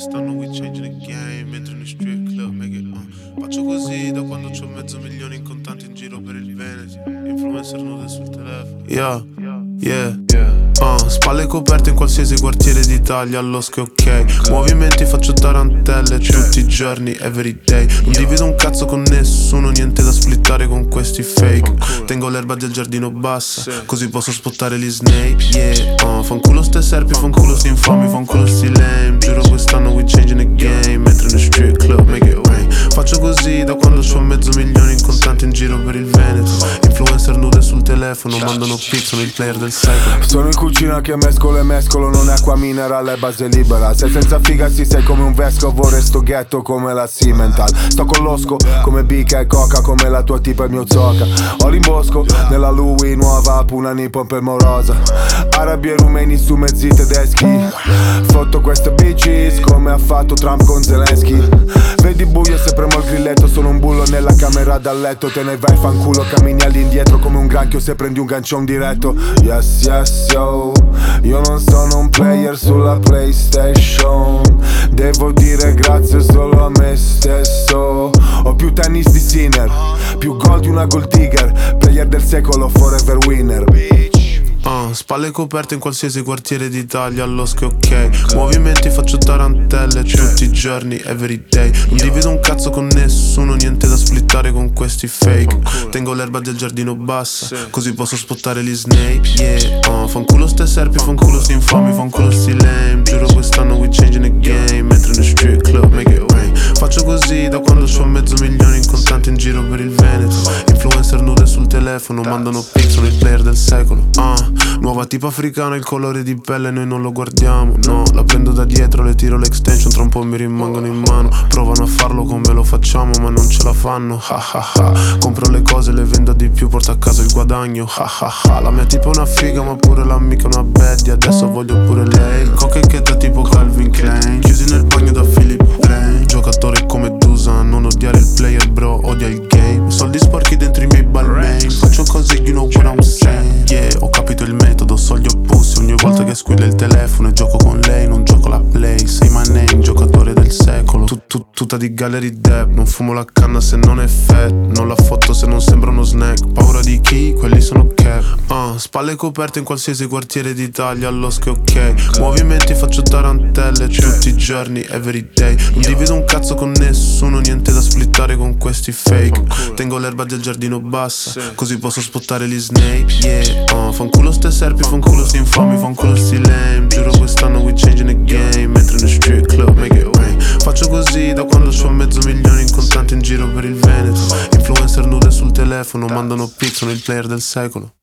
quest'anno we changing the game. Entro in strip club, make it faccio così da quando c'ho $500,000 in contanti in giro per il Veneto. Influencer nude sul telefono. Yeah. Spalle coperte in qualsiasi quartiere d'Italia, all'osche ok. Movimenti faccio tarantelle tutti i giorni, everyday. Non divido un cazzo con nessuno, niente da splittare con questi fake. Tengo l'erba del giardino bassa, così posso spottare gli snake. Yeah, fanculo ste serpi, fanculo sti infami, fanculo sti lame. Giuro quest'anno we changing the game. Entro in street club, make it rain. Faccio così da quando c'ho $500,000 in contanti in giro per il Veneto. Influencer nude sul telefono, mandano pic, sono il player del secolo. Sono in cucina che mescolo e mescolo, non è acqua minerale, è base libera. Se senza figa si sei come un vescovo, resto ghetto come la Cimental. Sto con l'osco, come bica e coca, come la tua tipa e il mio zoca. Ho rimbosco, nella Louis nuova, puna nippon per morosa. Arabi e rumeni su mezzi tedeschi. Fotto queste bitches, come ha fatto Trump con Zelensky. Vedi buio se premo il grilletto, sono un bullo nella camera da letto. Te ne vai fanculo, cammini all'indietro come un granchio se prendi un gancione diretto. Yes, yo, io non sono un player sulla PlayStation. Devo dire grazie solo a me stesso. Ho più tennis di Sinner, più gol di una gold digger. Player del secolo, forever winner. Spalle coperte in qualsiasi quartiere d'Italia, all'osche ok. Movimenti faccio tarantelle tutti i giorni, everyday. Non divido un cazzo con nessuno, niente da splittare con questi fake. Tengo l'erba del giardino bassa, così posso spottare gli snake. Yeah, fanculo ste serpi, fanculo sti infami, fanculo sti lame. Giuro quest'anno we changing the game. Entro in street club, make it rain. Faccio così da quando c'ho $500,000 in contanti in giro per il Veneto. Influencer nude sul telefono, mandano pic, sono il player del secolo. Nuova tipa africana, il colore di pelle noi non lo guardiamo. No, la prendo da dietro, le tiro l'extension, tra un po' mi rimangono in mano. Provano a farlo come lo facciamo ma non ce la fanno. Compro le cose, le vendo di più, porto a casa il guadagno. La mia tipa è una figa ma pure l'amica è una baddie. Adesso voglio pure lei, cochecchetta tipo Calvin Klein. Chiusi nel bagno da Philip Plain. Giocatore come Dusan, non odiare il player bro, odia il game. Soldi sporchi dentro i miei Balmain. Faccio cose, you know what I'm saying. Yeah, ho capito il metodo, so gli opposti. Ogni volta che squilla il telefono e gioco con lei, non gioco la play. Say my name, giocatore del secolo. Tutta di gallery depp. Non fumo la canna se non è fat. Non la foto se non sembra uno snack. Paura di chi? Quelli sono cap. Spalle coperte in qualsiasi quartiere d'Italia, all'osche ok. Movimenti faccio tarantelle tutti i giorni, everyday. Non divido un cazzo con nessuno, niente da splittare con questi fake. Tengo l'erba del giardino bassa, così posso spottare gli snake. Yeah, fanculo ste serpi, fanculo sti infami, fanculo sti lame. Giuro quest'anno we changing the game. Entro in street club, make it rain. Faccio così da quando c'ho $500,000 in contanti in giro per il Veneto. Influencer nude sul telefono, mandano pic, sono il player del secolo.